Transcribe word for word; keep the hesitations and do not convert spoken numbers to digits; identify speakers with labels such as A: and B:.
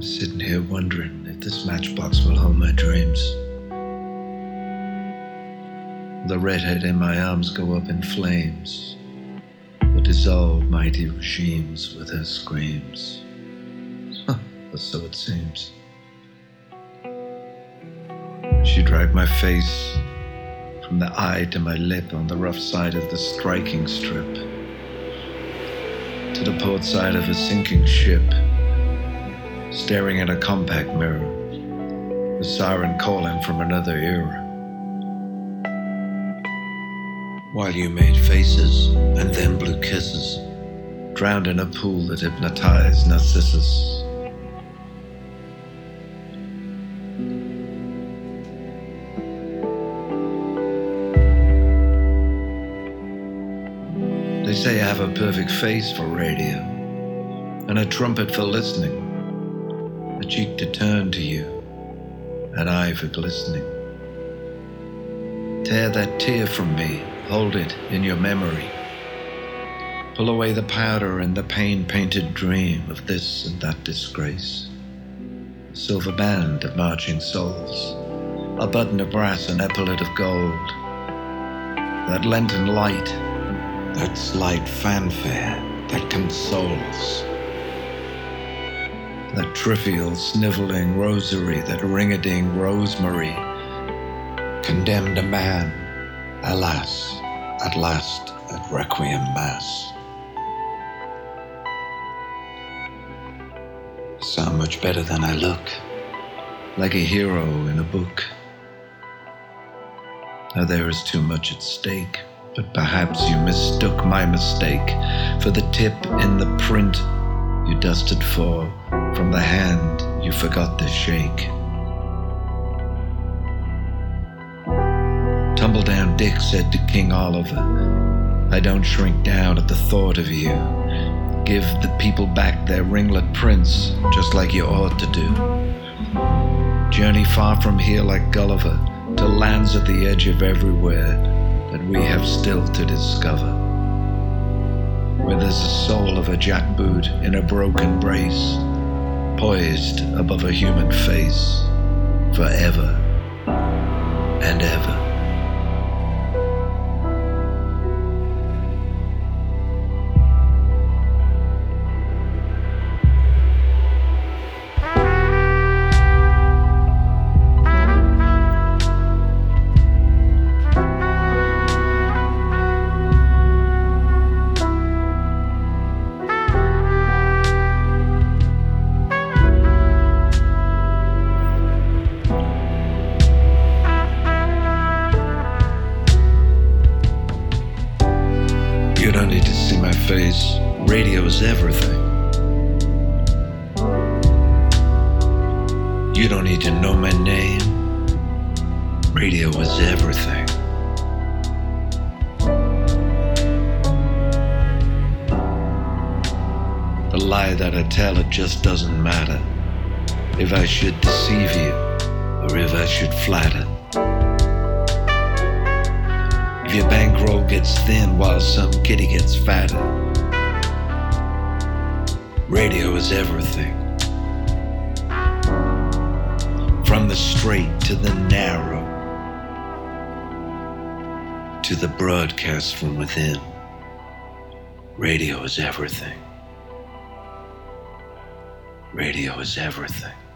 A: I'm sitting here wondering if this matchbox will hold my dreams. The redhead in my arms go up in flames, or dissolve mighty regimes with her screams. Huh, or so it seems. She dragged my face from the eye to my lip on the rough side of the striking strip, to the port side of a sinking ship, staring at a compact mirror, the siren calling from another era. While you made faces and then blew kisses, drowned in a pool that hypnotized Narcissus. They say I have a perfect face for radio, and a trumpet for listening, a cheek to turn to you, an eye for glistening. Tear that tear from me, hold it in your memory. Pull away the powder and the pain-painted dream of this and that disgrace. A silver band of marching souls, a button of brass, an epaulet of gold. That Lenten light, that slight fanfare that consoles. That trivial sniveling rosary, that ring-a-ding rosemary, condemned a man, alas, at last at Requiem Mass. Sound much better than I look, like a hero in a book. Now there is too much at stake, but perhaps you mistook my mistake for the tip in the print you dusted for from the hand you forgot to shake. Tumbledown Dick said to King Oliver, I don't shrink down at the thought of you. Give the people back their ringlet prince, just like you ought to do. Journey far from here like Gulliver, to lands at the edge of everywhere that we have still to discover. Where there's the soul of a jackboot in a broken brace, poised above a human face, forever and ever. You don't need to see my face. Radio is everything. You don't need to know my name. Radio is everything. The lie that I tell, it just doesn't matter if I should deceive you or if I should flatter. If your bankroll gets thin while some kitty gets fatter, radio is everything. From the straight to the narrow, to the broadcast from within, radio is everything. Radio is everything.